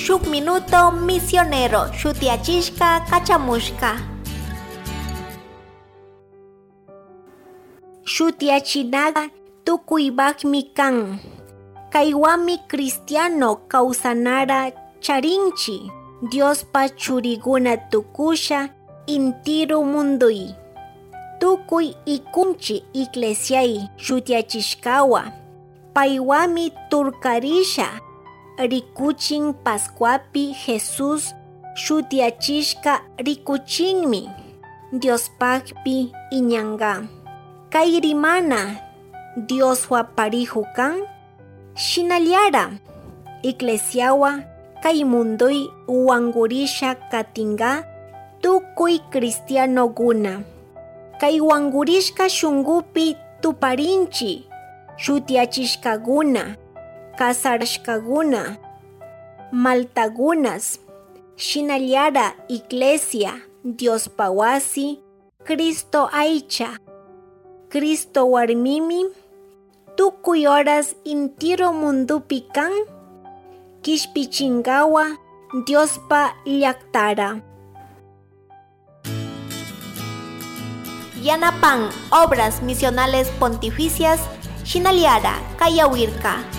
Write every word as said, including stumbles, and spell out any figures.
shuk minuto misionero shutiachishka kachamushka. Shutiachinaga tukuybaqmi kan. Kaywami cristiano kawsanara charinchi. Diospa churiguna tukusha intiru munduy. Tukuy ikunchi iglesiay shutiachishkawa. Paywami turkarisha. Rikuchin Pascuapi Jesus shutiachishka rikuchinmi. Diospakpi iñanga. Kairimana Dios waparihukan. Shinaliara iglesiawa kaimundoy wangurisha katinga tukuy cristiano guna. Kay wangurishka shungupi tuparinchi shutiachishkaguna, kasarashkaguna, maltagunas, shinaliara iglesia, Diospa wasi, Cristo aicha, Cristo warmimi, tukuy horas intiro mundupi kan, kishpichingawa, Diospa llaktara. Yanapan, Obras Misionales Pontificias, Shinaliara, Kayawirka.